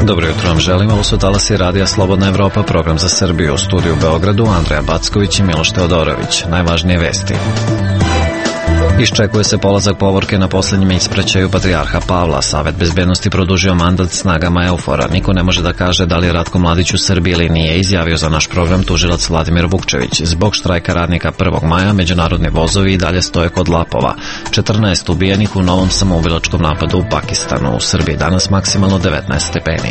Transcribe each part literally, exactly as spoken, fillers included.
Dobro jutro vam želimo, ovo su talasi Radija Slobodna Evropa, program za Srbiju. U studiju u Beogradu Andreja Backović i Miloš Teodorović. Najvažnije vesti. Iščekuje se polazak povorke na poslednjem ispraćaju Patrijarha Pavla. Savet bezbednosti produžio mandat snagama Eufora. Niko ne može da kaže da li je Ratko Mladić u Srbiji ili nije, izjavio za naš program tužilac Vladimir Vukčević. Zbog štrajka radnika prvog maja međunarodni vozovi i dalje stoje kod Lapova. četrnaest ubijenih u novom samoubilačkom napadu u Pakistanu. U Srbiji danas maksimalno devetnaest stepeni.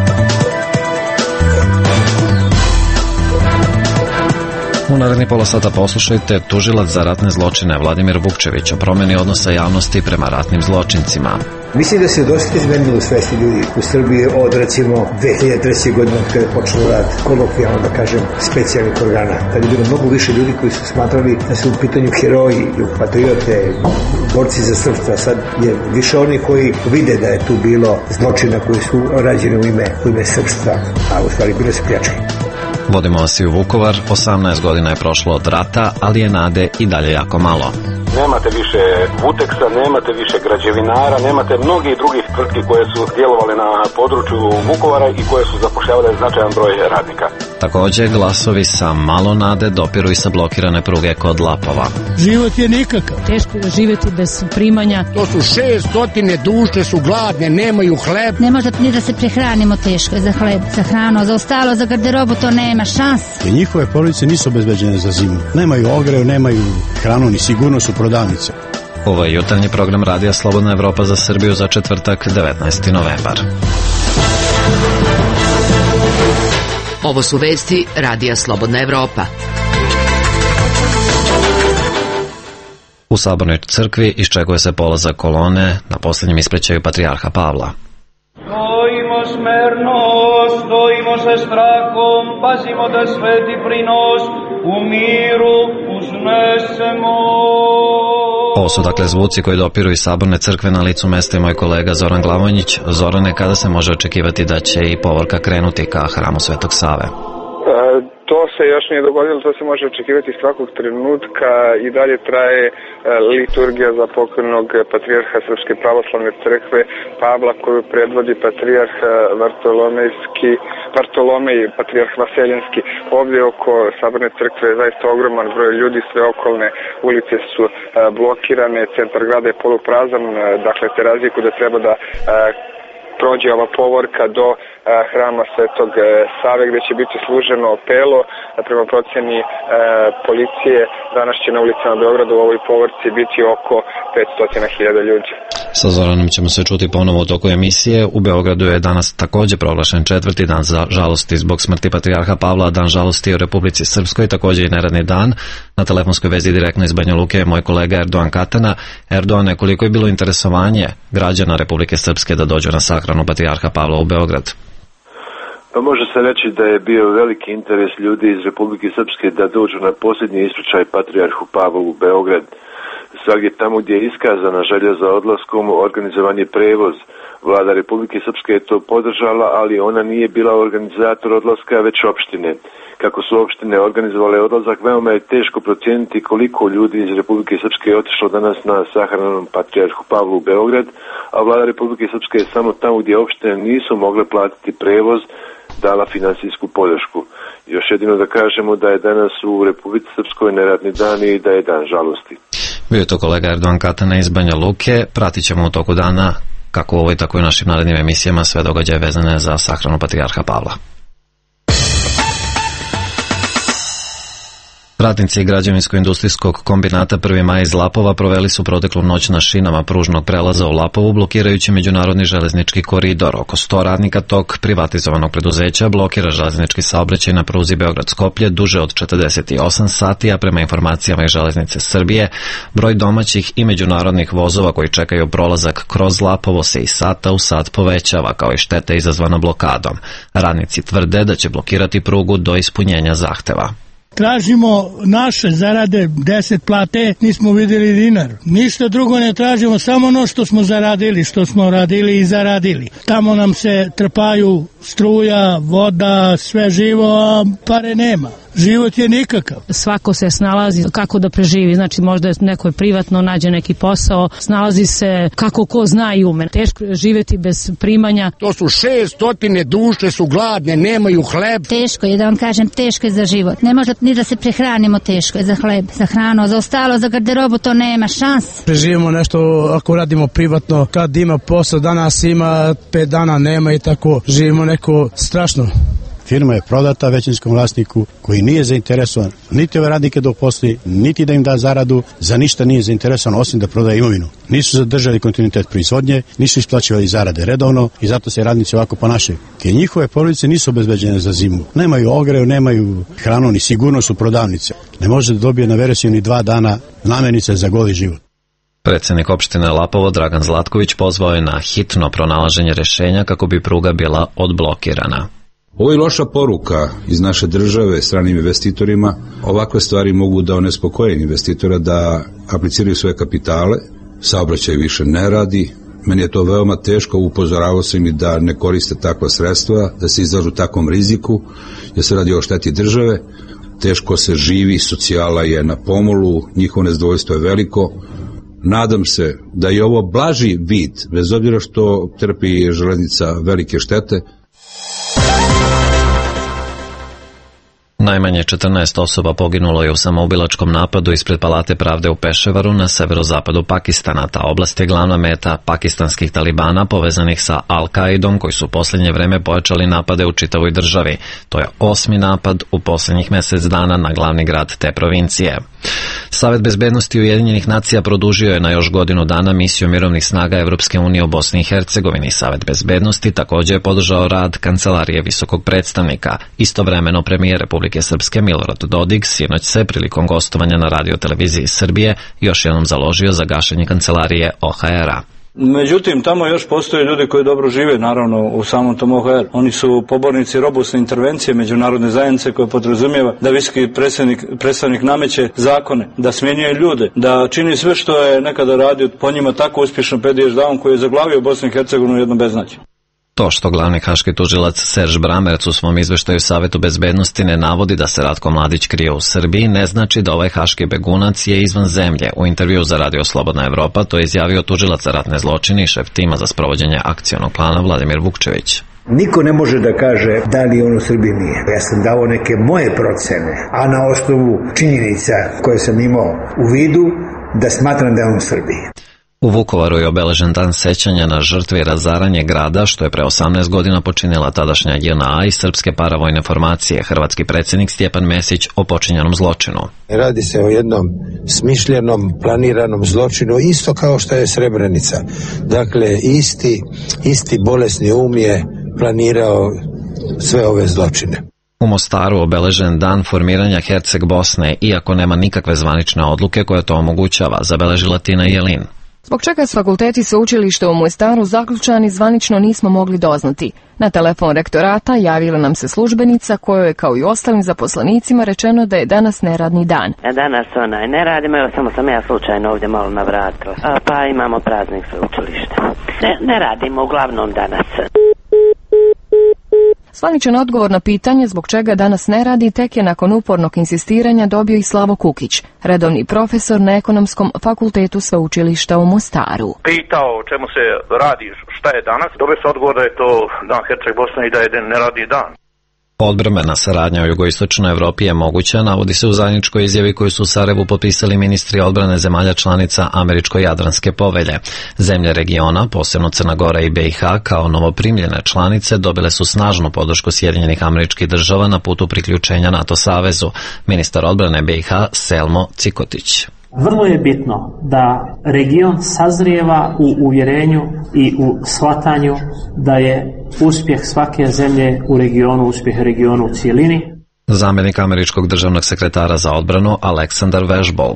U naredni pola sata poslušajte tužilac za ratne zločine Vladimir Vukčević o promjeni odnosa javnosti prema ratnim zločincima. Mislim da se dosta izmenilo u svesti ljudi u Srbiji od recimo dve hiljade treće. godine kada je počeo rad kolokvijalno da kažem specijalnih organa. Tad je bilo mnogo više ljudi koji su smatrali da su u pitanju heroji, patriote, borci za srpstvo. Sad je više oni koji vide da je tu bilo zločina koji su rađeni u ime, u ime srpstva, a u stvari bile su pljačke. Vodimo vas i u Vukovar, osamnaest godina je prošlo od rata, ali je nade i dalje jako malo. Nemate više Vuteksa, nemate više građevinara, nemate mnogih drugih tvrtki koje su djelovale na području Vukovara i koje su zapošljavale značajan broj radnika. Također, glasovi sa malo nade dopiru i sa blokirane pruge kod Lapova. Život je nikakav. Teško je živjeti bez primanja. To su šeststotine duše su gladne, nemaju hleb. Ne može ni da se prehranimo, teško je za hleb, za hranu, za ostalo, za garderobu, to nema šans. I njihove porodice nisu obezbeđene za zimu. Nemaju ogrev, nemaju hranu, ni sigurno su prodavnice. Ovo je jutarnji program Radija Slobodna Evropa za Srbiju za četvrtak, devetnaesti novembar. Ovo su vesti Radija Slobodna Evropa. U Sabornoj crkvi iščekuje se polazak kolone na poslednjem ispraćaju Patrijarha Pavla. Stojimo smerno, stojimo sa strahom, pazimo da sveti prinos u miru uznesemo. Ovo su dakle zvuci koji dopiru iz Saborne crkve, na licu mesta i moj kolega Zoran Glavonjić. Zorane, kada se može očekivati da će i povorka krenuti ka hramu Svetog Save? To se još nije dogodilo, to se može očekivati svakog trenutka. I dalje traje liturgija za pokojnog patrijarha Srpske pravoslavne crkve Pavla, koju predvodi patrijarh Vartolomejski, Vartolomej, patrijarh Vaseljenski. Ovdje oko Saborne crkve je zaista ogroman broj ljudi, sve okolne ulice su blokirane, centar grada je poluprazan, dakle Terazijku da treba da prođe ova povorka do a, hrama Svetog a, Save, gdje će biti služeno opelo. A, prema procjeni a, policije danas će na ulicama Beograda u ovoj povorci biti oko petsto hiljada ljudi. Sa Zoranom ćemo se čuti ponovo u toku emisije. U Beogradu je danas također proglašen četvrti dan za žalosti zbog smrti Patrijarha Pavla, dan žalosti u Republici Srpskoj, također i neradni dan. Na telefonskoj vezi direktno iz Banja Luke je moj kolega Erdoan Katana. Erdoane, koliko je bilo interesovanje građana Republike Srpske da dođu na sahranu Patrijarha Pavla u Beograd? Pa može se reći da je bio veliki interes ljudi iz Republike Srpske da dođu na posljednji ispraćaj Patrijarhu Pavlu u Beograd. Svagdje tamo gdje je iskazana želja za odlaskom, organizovan je prevoz. Vlada Republike Srpske je to podržala, ali ona nije bila organizator odlaska, već opštine. Kako su opštine organizovale odlazak, veoma je teško procijeniti koliko ljudi iz Republike Srpske je otišlo danas na sahranu Patrijarhu Pavlu u Beograd, a Vlada Republike Srpske je samo tamo gdje opštine nisu mogle platiti prevoz dala finansijsku podršku. Još jedino da kažemo da je danas u Republici Srpskoj neradni dan i da je dan žalosti. Bio je to kolega Erdoan Katana iz Banja Luke. Pratit ćemo u toku dana kako u ovoj tako i našim narednim emisijama sve događaje vezane za sahranu Patrijarha Pavla. Radnici građevinsko-industrijskog kombinata prvi maj iz Lapova proveli su proteklu noć na šinama pružnog prelaza u Lapovu, blokirajući međunarodni železnički koridor. Oko sto radnika tog privatizovanog preduzeća blokira železnički saobraćaj na pruzi Beograd-Skoplje duže od četrdeset osam sati, a prema informacijama iz Železnice Srbije, broj domaćih i međunarodnih vozova koji čekaju prolazak kroz Lapovo se iz sata u sat povećava, kao i štete izazvana blokadom. Radnici tvrde da će blokirati prugu do ispunjenja zahteva. Tražimo naše zarade, deset plate, nismo vidjeli dinar. Ništa drugo ne tražimo, samo ono što smo zaradili, što smo radili i zaradili. Tamo nam se trpaju struja, voda, sve živo, a pare nema. život je nikakav. Svako se snalazi kako da preživi, znači možda neko je privatno, nađe neki posao, snalazi se kako ko zna i ume. Teško je živjeti bez primanja. To su šestotine duše su gladne, nemaju hleb. Teško je, da vam kažem, teško je za život. Ne može ni da se prehranimo, teško je za hleb, za hranu, za ostalo, za garderobu, to nema šans. Preživimo nešto ako radimo privatno, kad ima posao, danas ima, pet dana nema i tako. Živimo neko strašno. Firma je prodata većinskom vlasniku koji nije zainteresovan niti ove radnike da uposli, niti da im da zaradu, za ništa nije zainteresovan osim da prodaje imovinu. Nisu zadržali kontinuitet proizvodnje, nisu isplaćivali zarade redovno i zato se radnici ovako ponašaju. Jer njihove porodice nisu obezbeđene za zimu. Nemaju ogreju, nemaju hranu, ni sigurno su prodavnice. Ne može da dobije na veresiju ni dva dana namirnice za goli život. Predsjednik opštine Lapovo Dragan Zlatković pozvao je na hitno pronalaženje rješenja kako bi pruga bila odblokirana. Ovo je loša poruka iz naše države stranim investitorima. Ovakve stvari mogu da onespokoje investitora da apliciraju svoje kapitale, saobraćaj više ne radi. Meni je to veoma teško, upozoravao sam i da ne koriste takva sredstva, da se izlažu takvom riziku, jer se radi o šteti države. Teško se živi, socijala je na pomolu, njihovo nezadovoljstvo je veliko. Nadam se da je ovo blaži vid, bez obzira što trpi železnica velike štete. Najmanje četrnaest osoba poginulo je u samoubilačkom napadu ispred Palate pravde u Peševaru na severozapadu Pakistana. Ta oblast je glavna meta pakistanskih talibana povezanih sa Al-Kaidom, koji su u posljednje vreme pojačali napade u čitavoj državi. To je osmi napad u posljednjih mjesec dana na glavni grad te provincije. Savet bezbednosti Ujedinjenih nacija produžio je na još godinu dana misiju mirovnih snaga Evropske unije u Bosni i Hercegovini. Savet bezbednosti također je podržao rad Kancelarije visokog predstavnika. Istovremeno premijer Republike Srpske Milorad Dodik sinoć se prilikom gostovanja na radioteleviziji Srbije još jednom založio za gašenje Kancelarije O H R-a. Međutim, tamo još postoje ljudi koji dobro žive, naravno, u samom tom O H R. Oni su pobornici robustne intervencije međunarodne zajednice koja podrazumijeva da visoki predstavnik, predstavnik nameće zakone, da smjenjuje ljude, da čini sve što je nekada radio po njima tako uspješno Pediš Daun koji je zaglavio Bosnu i Hercegovinu jedno beznađe. To što glavni haški tužilac Serž Bramerc u svom izveštaju Savetu bezbednosti ne navodi da se Ratko Mladić krije u Srbiji, ne znači da ovaj haški begunac je izvan zemlje. U intervju za Radio Slobodna Evropa to je izjavio tužilac za ratne zločine i šef tima za sprovođenje akcionog plana Vladimir Vukčević. Niko ne može da kaže da li on u Srbiji nije. Ja sam dao neke moje procene, a na osnovu činjenica koje sam imao u vidu da smatram da je on u Srbiji. U Vukovaru je obeležen dan sećanja na žrtve i razaranje grada, što je pre osamnaest godina počinila tadašnja J N A i srpske paravojne formacije. Hrvatski predsjednik Stjepan Mesić o počinjenom zločinu. Radi se o jednom smišljenom, planiranom zločinu, isto kao što je Srebrenica. Dakle, isti, isti bolesni um je planirao sve ove zločine. U Mostaru obeležen dan formiranja Herceg Bosne, iako nema nikakve zvanične odluke koja to omogućava, zabeležila Tina Jelin. Zbog čega s fakulteti sveučilišta u Mostaru zaključani zvanično nismo mogli doznati. Na telefon rektorata javila nam se službenica kojoj je kao i ostalim zaposlenicima rečeno da je danas neradni dan. Danas onaj ne radimo, evo samo sam ja slučajno ovdje malo navratila. Pa imamo praznik sveučilišta. Ne, ne radimo uglavnom danas. Zvaničan odgovor na pitanje zbog čega danas ne radi tek je nakon upornog insistiranja dobio i Slavo Kukić, redovni profesor na Ekonomskom fakultetu sveučilišta u Mostaru. Pitao o čemu se radi, šta je danas, dobio se odgovor da je to dan Herceg Bosne i da je neradni dan. Odbrambena saradnja u jugoistočnoj Evropi je moguća, navodi se u zajedničkoj izjavi koju su u Sarajevu potpisali ministri odbrane zemalja članica Američko-Jadranske povelje. Zemlje regiona, posebno Crna Gora i B i H, kao novoprimljene članice, dobile su snažnu podršku Sjedinjenih Američkih Država na putu priključenja NATO savezu. Ministar odbrane B i H Selmo Cikotić. Vrlo je bitno da region sazrijeva u uvjerenju i u shvatanju da je uspjeh svake zemlje u regionu, uspjeh regionu u cijelini. Zamjenik američkog državnog sekretara za odbranu Aleksandar Vežbol.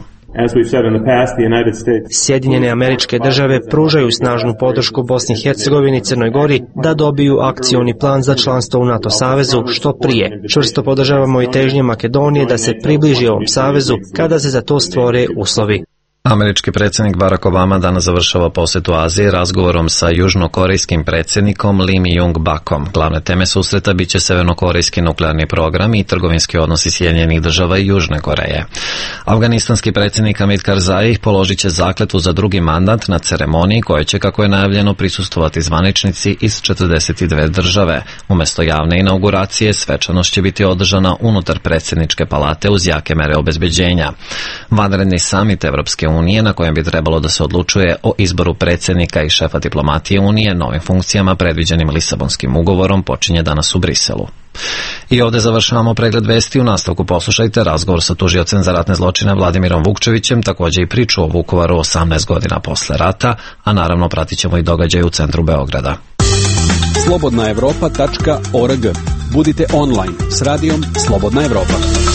Sjedinjene Američke Države pružaju snažnu podršku Bosni i Hercegovini i Crnoj Gori da dobiju akcioni plan za članstvo u NATO savezu što prije. Čvrsto podržavamo i težnje Makedonije da se približi ovom savezu kada se za to stvore uslovi. Američki predsjednik Barack Obama danas završava posetu Azije razgovorom sa južnokorejskim predsjednikom Lim Jung Bakom. Glavne teme susreta biće severnokorejski nuklearni program i trgovinski odnosi Sjedinjenih država i Južne Koreje. Afganistanski predsjednik Hamid Karzai položit će zakletvu za drugi mandat na ceremoniji koje će, kako je najavljeno, prisustvovati zvaničnici iz četrdeset dve države. Umesto javne inauguracije, svečanost će biti održana unutar predsjedničke palate uz jake mere obezbeđenja. Vanredni samit Evropske unije na kojem bi trebalo da se odlučuje o izboru predsjednika i šefa diplomatije Unije novim funkcijama predviđenim Lisabonskim ugovorom počinje danas u Briselu. I ovde završavamo pregled vesti. U nastavku poslušajte razgovor sa tužiocem za ratne zločine Vladimirom Vukčevićem, takođe i priču o Vukovaru osamnaest godina posle rata, a naravno pratit ćemo i događaje u centru Beograda. slobodna evropa tačka org. Budite online s radijom Slobodna Evropa.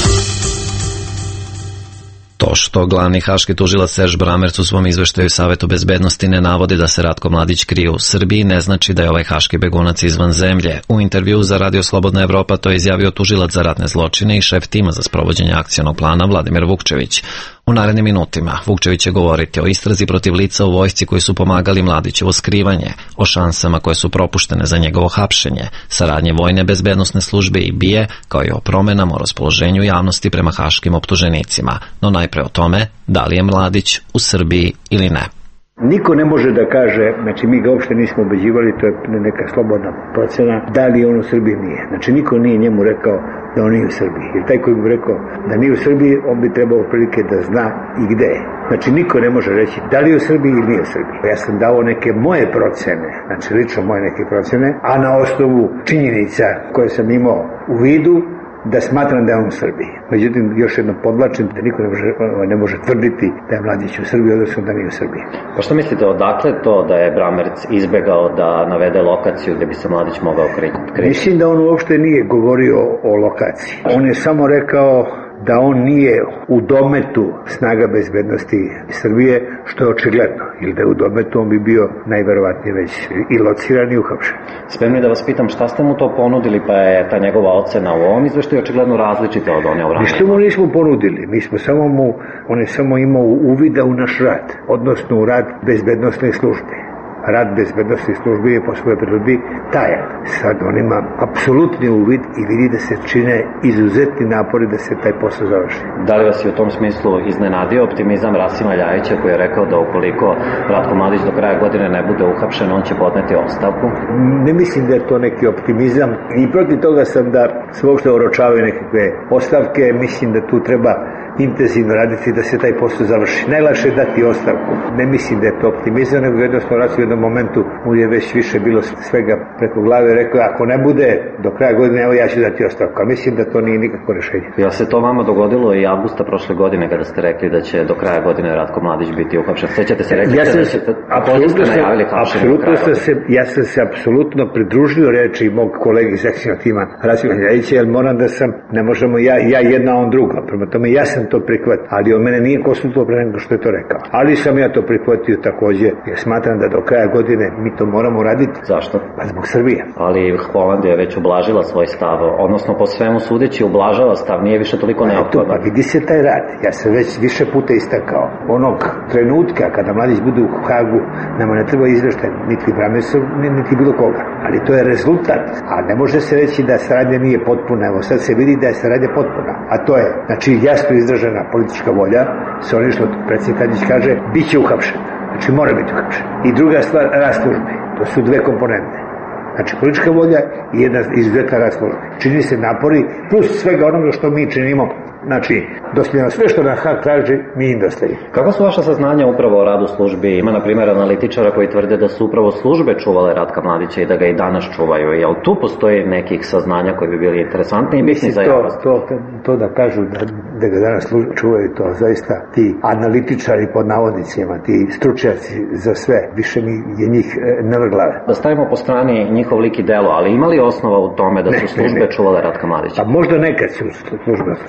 To što glavni haški tužilac Serž Bramerc u svom izveštaju Savetu bezbednosti ne navodi da se Ratko Mladić krije u Srbiji, ne znači da je ovaj haški begunac izvan zemlje. U intervju za Radio Slobodna Evropa to je izjavio tužilac za ratne zločine i šef tima za sprovođenje akcionog plana Vladimir Vukčević. U narednim minutima Vukčević će govoriti o istrazi protiv lica u vojsci koji su pomagali Mladićevo skrivanje, o šansama koje su propuštene za njegovo hapšenje, saradnje vojne bezbednosne službe i B I E, kao i o promenama u raspoloženju javnosti prema haškim optuženicima. No najpre o tome da li je Mladić u Srbiji ili ne. Niko ne može da kaže, znači mi ga uopšte nismo ubeđivali, to je neka slobodna procena, da li on u Srbiji nije. Znači niko nije njemu rekao da on nije u Srbiji. Jer taj koji bi rekao da nije u Srbiji, on bi trebao prilike da zna i gde je. Znači niko ne može reći da li je u Srbiji ili nije u Srbiji. Ja sam dao neke moje procene, znači lično moje neke procene, a na osnovu činjenica koje sam imao u vidu, da smatram da je on u Srbiji. Međutim, još jedno podvlačim da niko ne može, ne može tvrditi da je Mladić u Srbiji, odnosno da nije u Srbiji. Pa što mislite, odakle to da je Bramerc izbegao da navede lokaciju gde bi se Mladić mogao kriti? Mislim da on uopšte nije govorio o lokaciji. On je samo rekao da on nije u dometu snaga bezbednosti Srbije, što je očigledno. Ili da je u dometu, on bi bio najverovatnije već i lociran i uhapšen. Spremni da vas pitam šta ste mu to ponudili, pa je ta njegova ocena u ovom izveštaju očigledno različita od one u ranije? Ništa mu nismo ponudili, mi smo samo mu, on je samo imao uvida u naš rad, odnosno u rad bezbednosne službe. Rad bezbednostne službe je po svojoj prirodi tajan. Sad on ima apsolutni uvid i vidi da se čine izuzetni napori da se taj posao završi. Da li vas je u tom smislu iznenadio optimizam Rasima Ljajića koji je rekao da ukoliko Ratko Mladić do kraja godine ne bude uhapšen, on će podneti ostavku? Ne mislim da je to neki optimizam i protiv toga sam da se uopšte oročavaju nekakve ostavke. Mislim da tu treba intenzivno raditi da se taj posao završi. Najlakše je dati ostavku. Ne mislim da je to optimizam, nego jednostavno Rasim u jednom momentu mu je već više bilo svega preko glave, rekao ako ne bude do kraja godine, evo ja ću dati ostavku. A mislim da to nije nikako rešenje. Ja se to vama dogodilo i avgusta prošle godine kada ste rekli da će do kraja godine Ratko Mladić biti uhapšen. Sećate se, rekli ja ste da ćete apsolutno se najavili hapšenje do kraja godine. Se, ja sam se apsolutno pridružio reči mog kolege iz sekcijnog tima Rasima Ljajića, jer moram da sam, ne možemo ja, ja jedna, on druga. Prema tome ja sam to prihvatio, ali on mene nije konsultovao pre nego što je to rekao. Ali sam ja to prihvatio takođe, jer smatram da do kraja godine mi to moramo raditi. Zašto? Pa zbog Srbije. Ali Holandija je već ublažila svoj stav, odnosno po svemu sudeći ublažava stav, nije više toliko neophodno. Pa vidi se taj rad. Ja sam već više puta istakao. Onog trenutka kada Mladić bude u Hagu, nama ne treba izveštaj niti Bramercov, niti bilo koga. Ali to je rezultat. A ne može se reći da saradnja nije potpuna. Evo sad se vidi da je saradnja potpuna. A to je, znači, jasno izražena politička volja, sa onim što predsjednik Tadić kaže, bit će uhapšen. Znači mora biti uhapšen. I druga stvar, rad službe. To su dve komponente. Znači politička volja i jedna izuzetna rad službe. Čini se napori, plus svega onoga što mi činimo. Znači, dostavljamo sve što nam Hag traži, mi im dostavimo. Kako su vaša saznanja upravo o radu službi? Ima, na primjer, analitičara koji tvrde da su upravo službe čuvale Ratka Mladića i da ga i danas čuvaju. Jel tu postoji nekih saznanja koji bi bili interesantni i bitni za javnost? To, to, to da kažu da, da ga danas čuvaju, to zaista ti analitičari pod navodnicima, ti stručnjaci za sve, više mi je njih ne vrglave. Da stavimo po strani njihov lik i delo, ali ima li osnova u tome da su službe ne, ne. čuvale Ratka Mladića? Pa možda nekad su službe čuvala,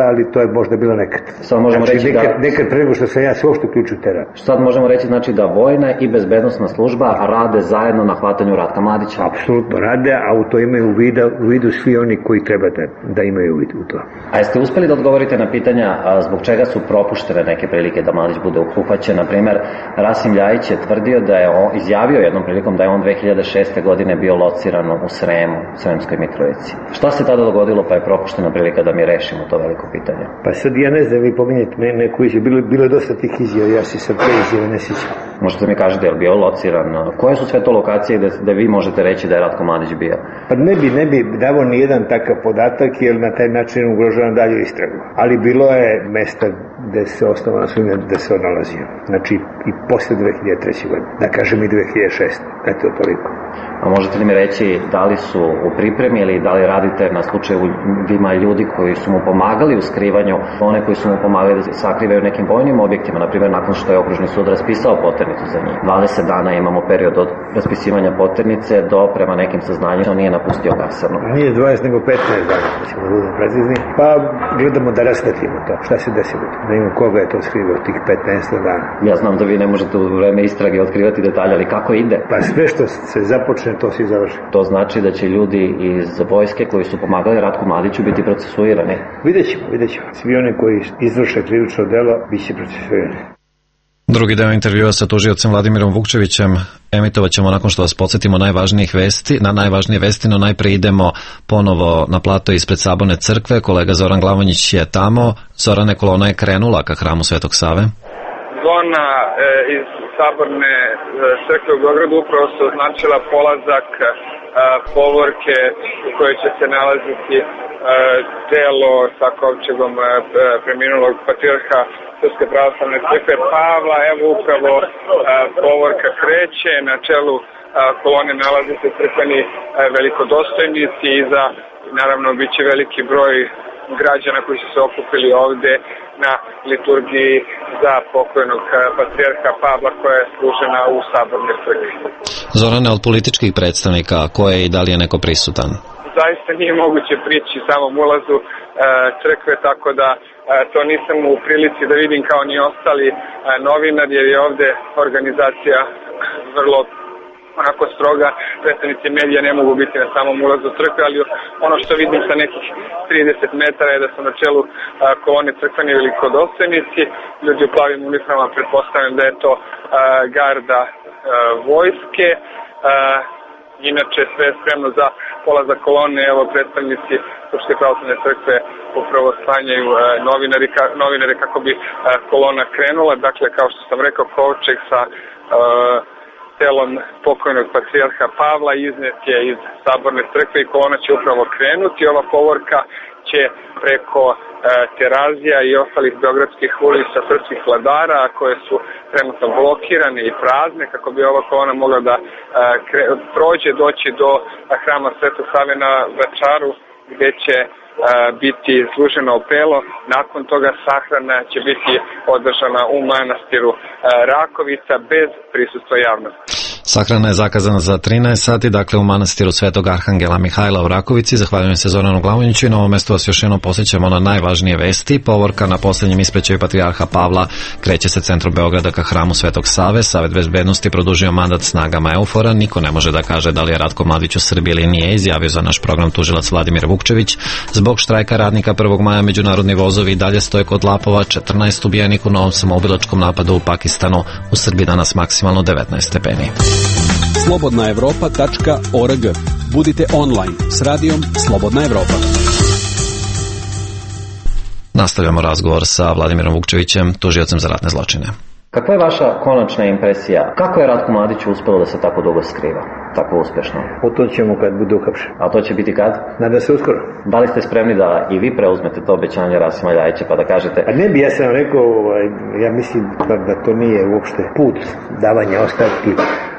ali to je možda bilo nekad. Sad možemo znači, reći nekad, da... nekad pre nego što sam ja se uopšte uključio te rad. Sad možemo reći znači da vojna i bezbednosna služba rade zajedno na hvatanju Ratka Mladića. Apsolutno rade, a u to imaju u vidu, u vidu svi oni koji treba da, da imaju u vidu u to. A jeste uspeli da odgovorite na pitanja a, zbog čega su propuštene neke prilike da Mladić bude uhvaćen? Na primer, Rasim Ljajić je tvrdio da je on, izjavio jednom prilikom da je on dve hiljade šeste. godine bio lociran u Sremu, u Sremskoj Mitrovici. Šta se tada dogodilo pa je propuštena prilika da mi rešimo to veliko pitanje? Pa sad ja ne znam, vi pominjete me neku izjavu, bilo, bilo je dosta tih izjava, ja se sad te izjave ne sjećam. Možete mi kažete, je li bio lociran? Koje su sve to lokacije gde, gde vi možete reći da je Ratko Mladić bio? Pa ne bi, ne bi davo ni jedan takav podatak, jer na taj način ugrožavam dalju istragu. Ali bilo je mesta gde se osnovana sumnja da se on nalazio. Znači i posle dve hiljade treće. godine. Da kažem i dve hiljade šeste. Eto toliko. A možete li mi reći da li su u pripremi ili da li radite na slučajevima ljudi koji su mu pomagali u skrivanju, one koji su mu pomagali da sakrivaju nekim vojnim objektima, na primjer nakon što je okružni sud raspisao poternicu za njih. dvadeset dana imamo period od raspisivanja poternice do, prema nekim saznanjima, on nije napustio kasarnu. Nije dvadeset nego petnaest dana, da ćemo budemo precizni. Pa gledamo da rasvetimo to. Šta se desilo? Da imamo koga je to skrivao tih petnaest dana. Ja znam da vi ne možete u vreme istrage otkrivati detalje, ali kako ide? Pa sve što se započne, to se i završi. To znači da će ljudi iz vojske koji su pomagali Ratku Mladiću biti procesuirani. Vidjet ćemo, vidjet ćemo. Svi oni koji izvrše krivično delo bit će procesuirani. Drugi deo intervjua sa tužiocem Vladimirom Vukčevićem emitovat ćemo nakon što vas podsjetimo najvažnijih vesti, na najvažnije vesti, no najpre idemo ponovo na plato ispred Saborne crkve. Kolega Zoran Glavonjić je tamo. Zorane, kolona je krenula ka hramu Svetog Save. Zona e, iz Saborne e, crkve u Beogradu upravo se označila polazak e, povorke u kojoj će se nalaziti e, telo sa kovčegom e, preminulog patrijarha Srpske pravoslavne crkve Pavla. Evo upravo e, povorka kreće, na čelu e, kolone nalaze se crkveni e, velikodostojnici i za, naravno, bit će veliki broj građana koji su se okupili ovde na liturgiji za pokojnog patrijarha Pavla koja je služena u Sabornoj crkvi. Zorane, od političkih predstavnika, ko je i da li je neko prisutan? Zaista nije moguće prići samom ulazu e, crkve, tako da e, to nisam u prilici da vidim kao ni ostali e, novinari, jer je ovde organizacija vrlo onako stroga, predstavnici medija ne mogu biti na samom ulazu crkve, ali ono što vidim sa nekih trideset metara je da su na čelu a, kolone crkveni velikodostojnici, ljudi u plavim uniformama, pretpostavljam da je to a, garda a, vojske, a, inače sve spremno za polazak kolone, evo predstavnici Srpske pravoslavne crkve upravo sklanjaju a, novinari, ka, novinare kako bi a, kolona krenula, dakle kao što sam rekao, kovčeg sa a, telom pokojnog patrijarha Pavla iznet je iz Saborne crkve i kolona će upravo krenuti. Ova povorka će preko e, Terazija i ostalih beogradskih ulica srpskih vladara koje su trenutno blokirane i prazne kako bi ova kolona mogla da e, kre, prođe, doći do hrama Svetog Save na Vračaru gde će e, biti služeno opelo. Nakon toga sahrana će biti održana u manastiru e, Rakovica bez prisustva javnosti. Sahrana je zakazana za trinaest sati, dakle u manastiru Svetog Arhangela Mihajla u Rakovici. Zahvaljujem se Zoranu Glavonjiću i na ovom mestu vas još jednom posjećamo na najvažnije vesti. Povorka na posljednjem ispraćaju patrijarha Pavla kreće se centrom Beograda ka hramu Svetog Save. Savet bezbednosti produžio mandat snagama Eufora. Niko ne može da kaže da li je Ratko Mladić u Srbiji ili nije, izjavio za naš program tužilac Vladimir Vukčević. Zbog štrajka radnika prvog maja međunarodni vozovi i dalje stoje kod Lapova. četrnaest ubijenih u novom samoubilačkom napadu u Pakistanu. U Srbiji danas maksimalno devetnaest stepeni. slobodna evropa tačka org. Budite online s radijom Slobodna Evropa. Nastavljamo razgovor sa Vladimirom Vukčevićem, tužiocem za ratne zločine. Kakva je vaša konačna impresija? Kako je Ratku Mladiću uspelo da se tako dugo skriva? Tako uspešno? O to ćemo kad bude uhapšen. A to će biti kad? Nadam se uskoro. Da li ste spremni da i vi preuzmete to obećanje Rasima Ljajića pa da kažete... A ne bi, ja sam rekao, ja mislim da to nije uopšte put davanja ostavki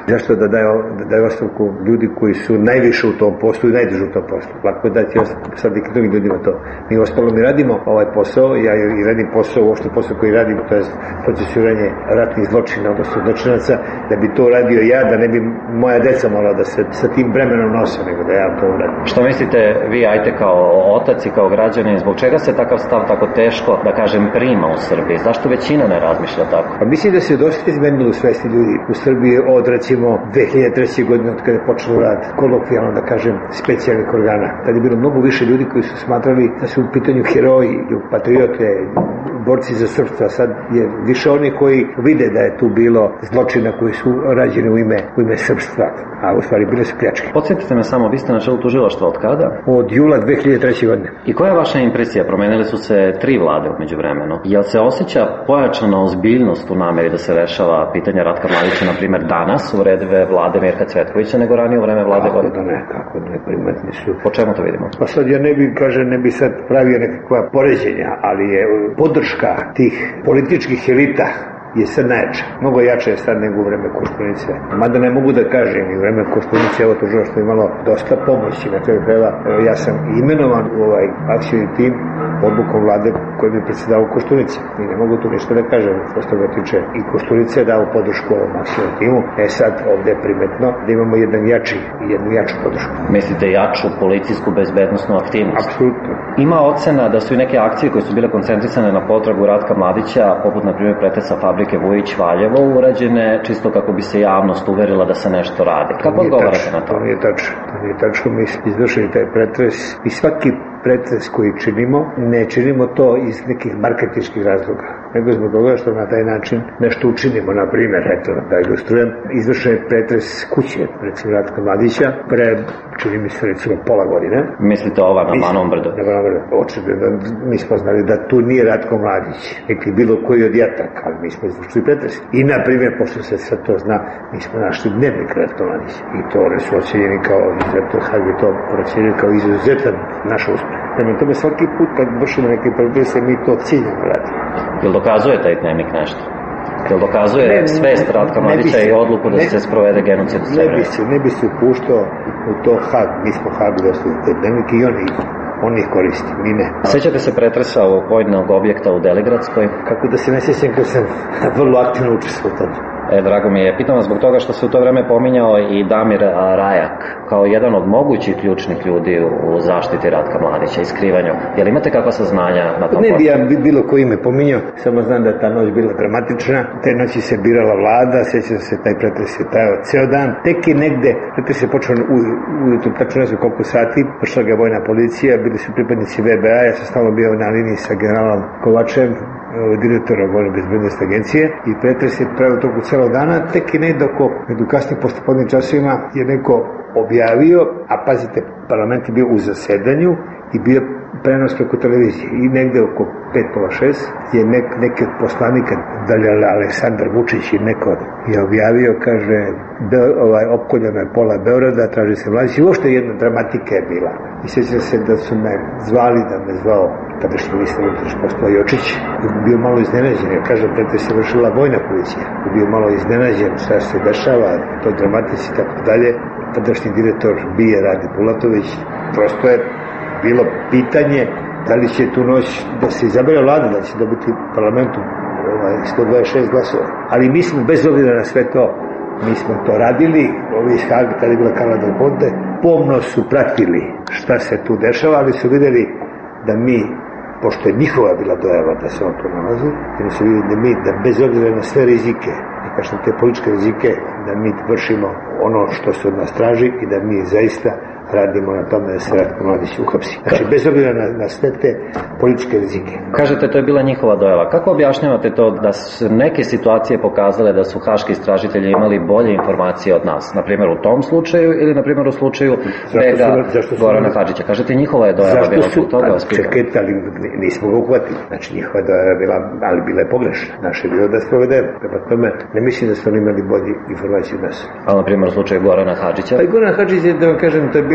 Zašto da daje, da daje ostavku ljudi koji su najviše u tom poslu i najduže u tom poslu? Lako je dati ostavku sad i drugim ljudima to. Mi ostalo mi radimo ovaj posao, ja i radim posao, uopšte posao koji radim, to je procesuiranje ratnih zločina, odnosno zločinaca, da bi to radio ja, da ne bi moja deca morala da se sa tim bremenom nose, nego da ja to uradim. Što mislite vi, ajte kao otac i kao građanin, zbog čega se takav stav tako teško, da kažem, prima u Srbiji? Zašto većina ne razmišlja tako? Pa mislim da se dosta izmenilo u svesti ljudi u Srbiji od recimo dve hiljade treće. godine od kada je počeo rad, kolokvijalno da kažem, specijalnih organa. Tad je bilo mnogo više ljudi koji su smatrali da su u pitanju heroji, patriote, borci za srpstvo. Sad je više oni koji vide da je tu bilo zločina koji su rađeni u ime, u ime srpstva, a u stvari bile su pljačke. Podsjetite me samo, vi ste na čelu tužilaštva od kada? Od jula dve hiljade treće. godine. I koja je vaša impresija? Promenile su se tri vlade umeđu vremenu. Jel se osjeća pojačana ozbiljnost u nameri da se rešava pitanje Ratka Mladića, na primjer danas u redove vlade Mirka Cvetkovića, nego ranije u vreme vlade Gojka? Kako da ne, kako da ne, primetni su. Po čemu to vidimo? Pa sad ja ne bi, kaže, ne bi sad pravio nekakva poređenja, ali je podrška tih političkih elita je sad najjača. Mnogo jače je sad nego u vreme Koštunice. Mada ne mogu da kažem, i u vreme Koštunice evo tužilaštvo imalo dosta pomoći. Na kraju krajeva ja sam imenovan u ovaj akcijni tim odlukom vlade koji bi predsedavao Koštunica. I ne mogu tu ništa da kažem, što se toga tiče. I Koštunica je dao podršku ovom akcijnom timu. E sad ovde je primetno da imamo jedan jači i jednu jaču podršku. Mislite jaču policijsku bezbednosnu aktivnost? Apsolutno. Ima ocena da su i neke akcije koje su bile koncentrisane na potragu Ratka Mladića, poput na primjer pretresa fabrike Vujić Valjevo, urađene čisto kako bi se javnost uverila da se nešto radi. Kako odgovarate na to? To nije tačno. To nije tačno. Mi smo izvršili taj pretres i svaki pretres koji činimo, ne činimo to iz nekih marketinških razloga, nego zbog toga što na taj način nešto učinimo. Na primjer, eto, da ilustrujem, izvršen je pretres kuće, recimo Ratka Mladića, pre, čini mi se, recimo pola godine. Mislite ova na Banovom brdu? Na Banovom brdu. Očigledno, mi smo znali da tu nije Ratko Mladić, neki bilo koji od jataka, ali mi smo izvršili pretres. I, na primjer, pošto se sad to zna, mi smo našli dnevnik Ratka Mladića. I to one su ocenjeni kao izuzetno, hajde bi to ocenjeni kao izuzetan naš uspeh. Prema tome, svaki put kad vršimo neke pretrese, mi to ciljamo radimo. Jel dokazuje taj dnevnik nešto? Jel dokazuje ne, svest Ratka Mladića i odluku da ne, se sprovede genocid u Srebrenici? Ne bi se, ne bi se upuštao u to Hag. Mi smo Hagu dostavili te dnevnike i oni, oni ih koristi, mi ne. Sećate se pretresa ovog vojnog objekta u Deligradskoj? Kako da se ne sjećam kad sam vrlo aktivno učestvovao tada. E, drago mi je, pitam vas zbog toga što se u to vreme pominjao i Damir Rajak kao jedan od mogućih ključnih ljudi u zaštiti Ratka Mladića i skrivanju. Jel imate kakva saznanja na tom Ne bi ja bilo koji me pominjao, samo znam da ta noć bila dramatična. Te noći se birala vlada, sjećam se, taj pretres je tajao ceo dan. Tek je negde, pretres je počeo ujutru, tačno ne znam koliko sati, prošla ga vojna policija, bili su pripadnici V B A, ja sam stalno bio na liniji sa generalom Kovačem, direktora Vojne bezbednosne agencije, i pretres je trajao toku celog dana. Tek je negde oko, među kasnim postupodnim časovima je neko objavio, a pazite, parlament je bio u zasedanju i bio prenos preko televizije, i negde oko pet pola šest je nek, neki od poslanika, da li je Aleksandar Vučić i neko je objavio, kaže, be, ovaj, opkoljeno je pola Beograda, traži se Mladić, i uopšte jedna dramatika je bila. I sjećam se da su me zvali, da me zvao tadašnji ministar unutrašnjih poslova Jočić, i bio malo iznenađen, ja kažem, pretres se vršila vojna policija, i bio malo iznenađen šta se dešava, to dramatici i tako dalje. Tadašnji direktor B I A Rade Bulatović, prosto je bilo pitanje da li će tu noć da se izabere vlada, da će dobiti parlamentu ovaj, sto dvadeset šest glasova. Ali mi smo, bez obzira na sve to, mi smo to radili, ovi iz Haga, tada je bila Carla Del Ponte, pomno su pratili šta se tu dešava, ali su videli da mi, pošto je njihova bila dojava da se on tu nalazi, da su videli da mi, da bez obzira na sve rizike, da kažem te političke rizike, da mi vršimo ono što se od nas traži i da mi zaista radimo na tome da se Ratko Mladić uhapsi. Znači, bez obzira na, na sve te političke rizike. Kažete, to je bila njihova dojava. Kako objašnjavate to da su neke situacije pokazale da su haški istražitelji imali bolje informacije od nas? Na primjer u tom slučaju ili na primjer u slučaju Bega Gorana Hadžića? Kažete, njihova je dojava bila zbog toga? Pa, čekajte, ali nismo ga uhvatili. Znači, njihova dojava bila, ali bila je pogrešna. Naše je bilo da se povedemo. Prema tome, ne mislim da su oni imali bolje informacije od nas. Ali na primjer u slučaju Gorana Hadžića? Pa i Goran Hadžić je, da vam kažem, to je bilo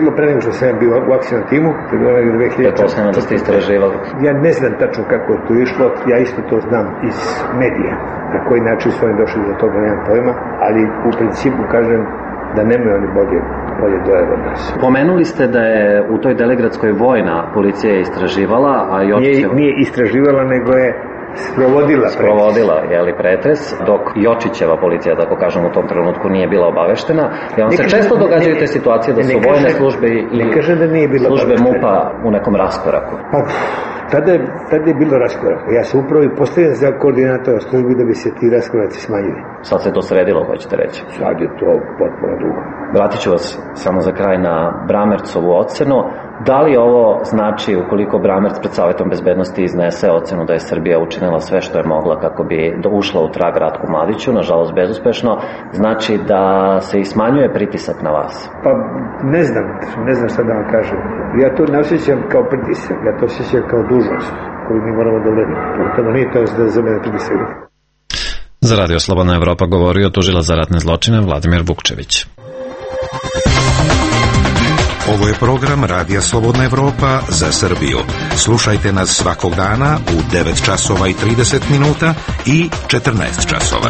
bilo pre nego što sam bio u akcijnom timu, to je bilo negdje dve hiljade. Pretpostavljam da ste istraživali. Ja ne znam tačno kako je to išlo, ja isto to znam iz medija. Na koji način su oni došli do toga, nemam pojma, ali u principu kažem da nemaju oni bolje, bolje dojave od nas. Pomenuli ste da je u toj Delegradskoj vojna policija istraživala, a Jočićeva... Nije, nije istraživala, nego je sprovodila pretres. Sprovodila, jeli, pretres, dok Jočićeva policija, tako kažem, u tom trenutku nije bila obaveštena. Ja vam se često događaju te situacije da su vojne službe i službe MUP-a u nekom raskoraku. Pa, tada je, tada je bilo raskoraka. Ja sam upravo i postavljen za koordinatora službi da bi se ti raskoraci smanjili. Sad se to sredilo, hoćete reći? Sad je to potpuno drugo. Vratit ću vas samo za kraj na Bramertzovu ocenu. Da li ovo znači, ukoliko Bramertz pred Savetom bezbednosti iznese ocenu da je Srbija učinila sve što je mogla kako bi ušla u trag Ratku Mladiću, nažalost bezuspešno, znači da se i smanjuje pritisak na vas? Pa ne znam, ne znam šta da vam kažem. Ja to ne osjećam kao pritisak, ja to osjećam kao dužnost koju mi moramo da uradimo. To nije to da za mene pritisak. Za Radio Slobodna Evropa govorio tužilac za ratne zločine Vladimir Vukčević. Ovo je program Radija Slobodna Evropa za Srbiju. Slušajte nas svakog dana u devet časova i trideset minuta i četrnaest časova.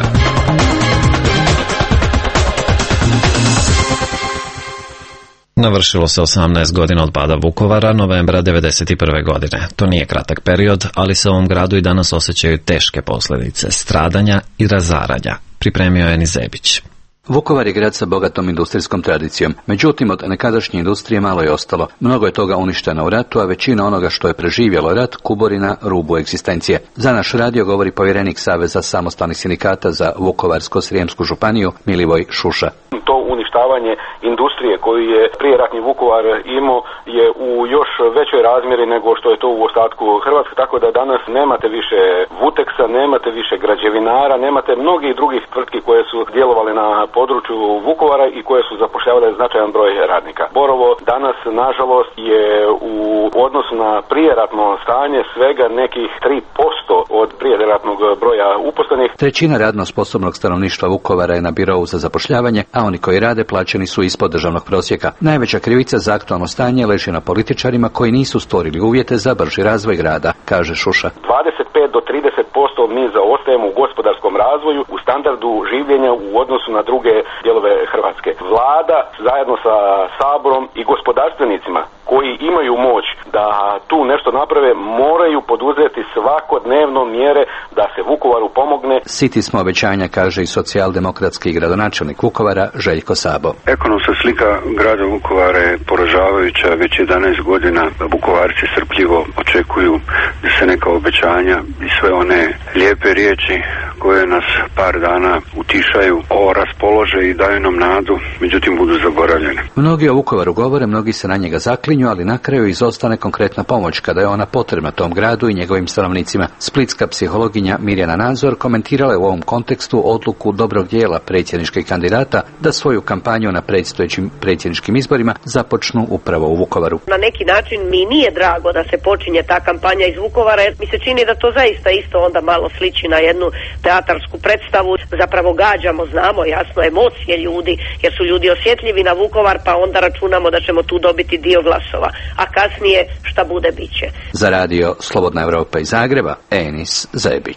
Navršilo se osamnaest godina od pada Vukovara, novembra devedeset prve godine. To nije kratak period, ali se u ovom gradu i danas osjećaju teške posljedice, stradanja i razaranja. Pripremio je Eni Zebić. Vukovar je grad sa bogatom industrijskom tradicijom, međutim od nekadašnje industrije malo je ostalo. Mnogo je toga uništeno u ratu, a većina onoga što je preživjelo rat kubori na rubu egzistencije. Za naš radio govori povjerenik Saveza samostalnih sindikata za Vukovarsko-srijemsku županiju Milivoj Šuša. To uništavanje industrije koju je prijeratni Vukovar imao je u još većoj razmjeri nego što je to u ostatku Hrvatske, tako da danas nemate više Vuteksa, nemate više građevinara, nemate mnogih drugih tvrtki koje su djelovale na području Vukovara i koje su zapošljavale značajan broj radnika. Borovo danas, nažalost, je u odnosu na prijeratno stanje svega nekih tri posto od prijeratnog broja uposlenih. Trećina radno sposobnog stanovništva Vukovara je na birovu za zapošljavanje, a oni koji rade plaćeni su ispod državnog prosjeka. Najveća krivica za aktualno stanje leži na političarima koji nisu stvorili uvjete za brži razvoj grada, kaže Šuša. dvadeset pet do trideset posto mi zaostajemo u gospodarskom razvoju, u standardu življenja u odnosu na druge dijelove Hrvatske. Vlada zajedno sa Saborom i gospodarstvenicima koji imaju moć da tu nešto naprave moraju poduzeti svakodnevno mjere da se Vukovaru pomogne. Siti smo obećanja, kaže i socijaldemokratski gradonačelnik Vukovara Željko Sabo. Ekonomska slika grada Vukovara je poražavajuća. Već jedanaest godina Vukovarci strpljivo očekuju da se neka obećanja i sve one lijepe riječi koje nas par dana utišaju, ovo raspolože i daju nam nadu, međutim budu zaboravljene. Mnogi o Vukovaru govore, mnogi se na njega zaklinju, ali na kraju izostane konkretna pomoć kada je ona potrebna tom gradu i njegovim stanovnicima. Splitska psihologinja Mirjana Nazor komentirala je u ovom kontekstu odluku dobrog dijela predsjedničkih kandidata da svoju kampanju na predstojećim predsjedničkim izborima započnu upravo u Vukovaru. Na neki način mi nije drago da se počinje ta kampanja iz Vukovara, jer mi se čini da to zaista isto onda malo sliči na jednu teatarsku predstavu. Zapravo gađamo, znamo jasno, emocije ljudi, jer su ljudi osjetljivi na Vukovar, pa onda računamo da ćemo tu dobiti dio glasova, a kasnije šta bude biće. Za radio Slobodna Evropa iz Zagreba, Enis Zebić.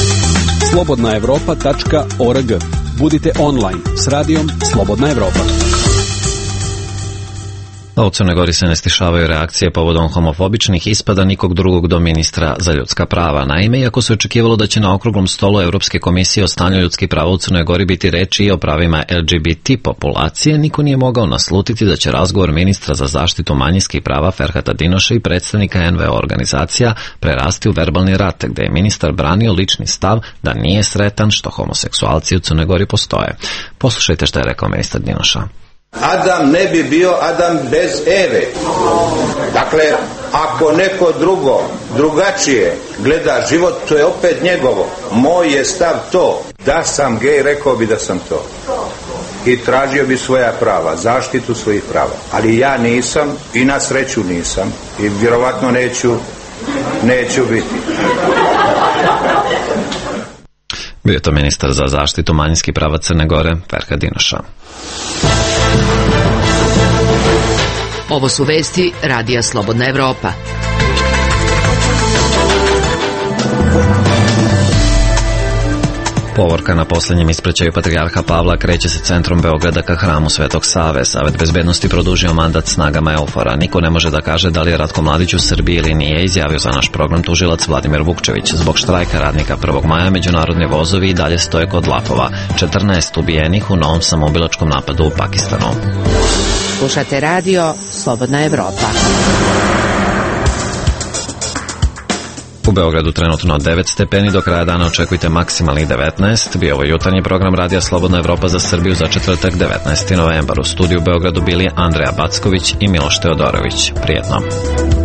slobodna evropa tačka org. Budite online s radijom Slobodna Evropa. A u Crnoj Gori se ne stišavaju reakcije povodom homofobičnih ispada nikog drugog do ministra za ljudska prava. Naime, iako se očekivalo da će na okruglom stolu Evropske komisije o stanju ljudskih prava u Crnoj Gori biti reči i o pravima L G B T populacije, niko nije mogao naslutiti da će razgovor ministra za zaštitu manjinskih prava Ferhata Dinoša i predstavnika N V O organizacija prerasti u verbalni rat, gde je ministar branio lični stav da nije sretan što homoseksualci u Crnoj Gori postoje. Poslušajte što je rekao ministar Dinoša. Adam ne bi bio Adam bez Eve. Dakle, ako neko drugo, drugačije gleda život, to je opet njegovo. Moj je stav to. Da sam gej, rekao bi da sam to. I tražio bi svoja prava, zaštitu svojih prava. Ali ja nisam i na sreću nisam i vjerovatno neću, neću biti. Bio je to ministar za zaštitu manjinskih prava Crne Gore, Ferhat Dinoša. Ovo su vesti Radija Slobodna Evropa. Povorka na posljednjem ispraćaju Patrijarha Pavla kreće se centrom Beograda ka hramu Svetog Save. Savet bezbednosti produžio mandat snagama EUFOR-a. Niko ne može da kaže da li je Ratko Mladić u Srbiji ili nije, izjavio za naš program tužilac Vladimir Vukčević. Zbog štrajka radnika prvog maja međunarodni vozovi i dalje stoje kod Lapova. četrnaest ubijenih u novom samoubilačkom napadu u Pakistanu. Slušate radio Slobodna Evropa. U Beogradu trenutno devet stepeni, do kraja dana očekujte maksimalnih devetnaest. Bio ovo jutarnji program Radija Slobodna Evropa za Srbiju za četvrtak devetnaesti novembar. U studiju u Beogradu bili Andreja Backović i Miloš Teodorović. Prijetno.